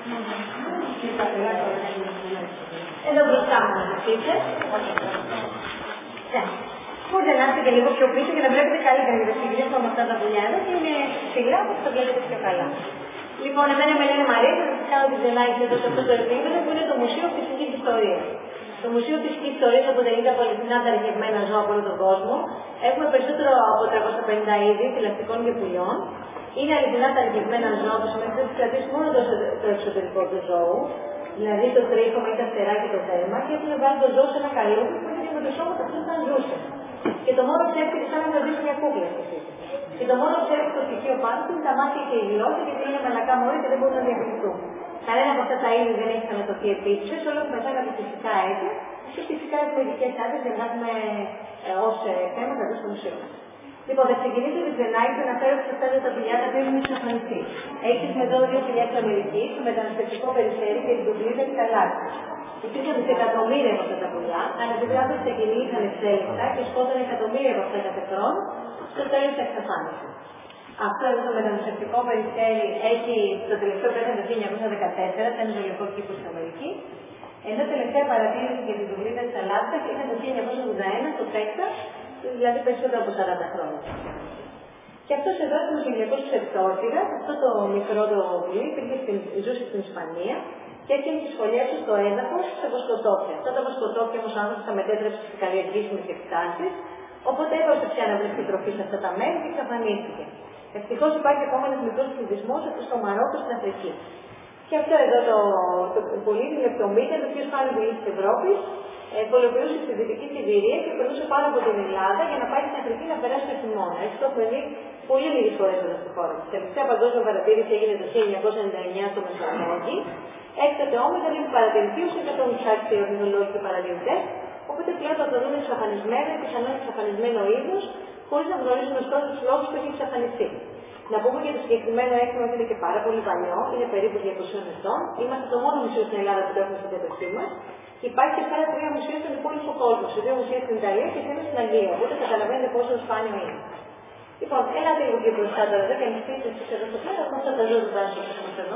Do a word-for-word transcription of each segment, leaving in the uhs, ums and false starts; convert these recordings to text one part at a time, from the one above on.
Εδώ μπροστά μου να δείτε. Μπορείτε να έρθετε και λίγο πιο πίσω και να βλέπετε καλύτερα γιατί συγκρίνουμε με αυτά τα πουλιά εδώ και είναι σιγά που θα βλέπετε πιο καλά. Λοιπόν, εμένα με λένε Μαρία και θα σας κάνω τη ζελάκη εδώ σε αυτό το επίπεδο που είναι το Μουσείο Φυσικής Ιστορίας. Το Μουσείο Φυσικής Ιστορίας αποτελείται από αληθινά τα αρχαιμένα ζώα από όλο τον κόσμο. Έχουμε περισσότερο από τριακόσια πενήντα είδη θηλαστικών και πουλιών. Είναι αληθινά τα αρχαιμένα ζώα που σημαίνει ότι θα κρατήσει μόνο το εξωτερικό του ζώου, δηλαδή το τρίχωμα ή τα φτερά και το δέρμα, και έχουν βάλει το ζώο σε ένα καλούδι που είναι με το σώμα αυτό όταν ζούσε. Και το μόνο ψεύτικο σαν να κρατήσει μια κούκλα στη φύση. Και το μόνο ψεύτικο στοιχείο πάνω του είναι τα μάτια και η γλώσσα, γιατί είναι μαλακά μόρια και δεν μπορούν να διακριθούν. Κανένα από αυτά τα είδη δεν έχει θανατωθεί επίσης, όλα έχουν μετά από φυσικά αίτια και φυσικά έχουμε ειδικές άδειες για να έχουμε ε, ως ε, θέματα εδώ στο μουσείο μας. Λοιπόν, θα ξεκινήσω τη Ζενάκη και να φέρω σε αυτά τα πουλιά τα οποία έχουν εξαφανιστεί. Έχουμε εδώ δύο πουλιά της Αμερικής, το μεταναστευτικό περιστέρι και την κουκλίδα της Αλάσσης. Υπήρχαν δισεκατομμύρια από αυτά τα πουλιά, αλλά την πράγμα ξεκινήσαν εξέλιξα και σκότωναν εκατομμύρια από αυτά κάθε χρόνο, στο τέλος της εξαφάνισης. Αυτό εδώ το μεταναστευτικό περιστέρι έχει το τελευταίο πέθανε το χίλια εννιακόσια δεκατέσσερα, ήταν ζωολογικό κήπο στην Αμερική. Ενώ τελευταία παρατήρηση για την κουκλίδα της Αλάσσης ήταν το χίλια εννιακόσια ογδόντα ένα στο Τέξας, δηλαδή περισσότερο από σαράντα χρόνια. Και αυτός εδώ ήταν ο Κυριακός Ξεπτόρτηρας, αυτό το μικρό το πουλί, ζούσε στην Ισπανία και έρχεται τις φωλιές του στο έδαφος σε βοσκοτόπια. Αυτά τα βοσκοτόπια όμως ο άνθρωπος τα μετέτρεψε σε καλλιεργήσιμες εκτάσεις, οπότε έπρεπε πια να βρίσκει τροφή σε αυτά τα μέρη και εξαφανίστηκε. Ευτυχώς υπάρχει ακόμα ένας μικρός πληθυσμός στο Μαρόκο στην Αφρική. Και αυτό εδώ το, το, το πολύ λεπτομήτρια, το πιο σπάνιο πουλί της Ευρώπης, ε, πολλοποιούσε στη Δυτική Σιβηρία και περνούσε πάνω από την Ελλάδα για να πάει στην Αφρική να περάσει το χειμώνα. Έτσι το έχουμε δει πολύ λίγες φορές εδώ στη χώρα μας. Η τελευταία παγκόσμια παρατήρηση έγινε το χίλια εννιακόσια ενενήντα εννιά στο Μεσολόγγι. Έκτοτε όμως δεν έχει παρατηρηθεί όσο και το ψάξει οι ορνηθολόγοι και παρατηρητές. Οπότε πλέον θα το δούμε εξαφανισμένο, πιθανόν εξαφανισμένο είδος, χωρίς να γνωρίζουμε ωστόσο τους λόγους που έχει εξαφανιστεί. Να πούμε για το συγκεκριμένο έκτημα ότι είναι και πάρα πολύ παλιό, είναι περίπου διακόσιων ετών. Είμαστε το μόνο μουσείο στην Ελλάδα που το έχουμε στην κατοχή μας. Και υπάρχει και άλλα τρία μουσεία στον υπόλοιπο κόσμο. Σε δύο μουσεία στην Ιταλία και ένα στην Αγγλία. Οπότε καταλαβαίνετε πόσο σπάνιο είναι. Λοιπόν, έλατε λίγο πιο μπροστά τώρα, δεν κάνει σπίτι εσείς εδώ στο πλέον. Αυτά τα ζώα του βάζω που έχουμε εδώ.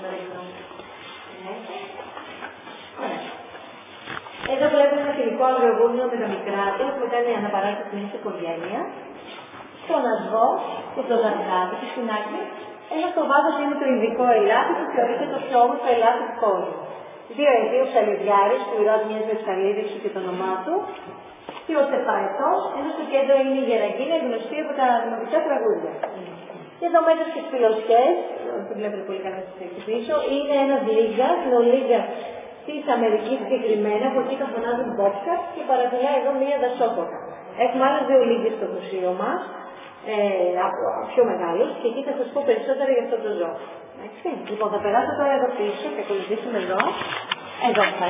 Εδώ βλέπουμε ένα φιλικό αγριογούνιο με τα μικρά του που κάνει αναπαράσταση στην οικογένεια. Στον ασβό και το ζαρκάδι και στην άκρη. Ένα στο βάθος είναι το ειδικό ελάφι που θεωρείται το πιο όμορφο ελάφι του κόσμου. Δύο αιτίου ψαλιδιάρης που ηρώδη μοιάζει με ψαλίδι και το όνομά του. Και ο Στεφαετός, ενώ στο κέντρο είναι η Γερακίνη, γνωστή από τα δημοτικά τραγούδια. Και εδώ μέσα στις φιλοσιές, που βλέπετε πολύ καλά στη πίσω, είναι ένας λίγκας, είναι ο λίγκας της Αμερικής συγκεκριμένα, από εκεί τα φωνάζουν μπόξα και παρατηράει εδώ μία δασόποκα. Έχουμε άλλους δύο λίγκες στο μουσείο μας, ε, πιο μεγάλους, και εκεί θα σας πω περισσότερα για αυτό το ζώο. Λοιπόν, θα περάσω τώρα εδώ πίσω και ακολουθήσουμε εδώ. Εδώ θα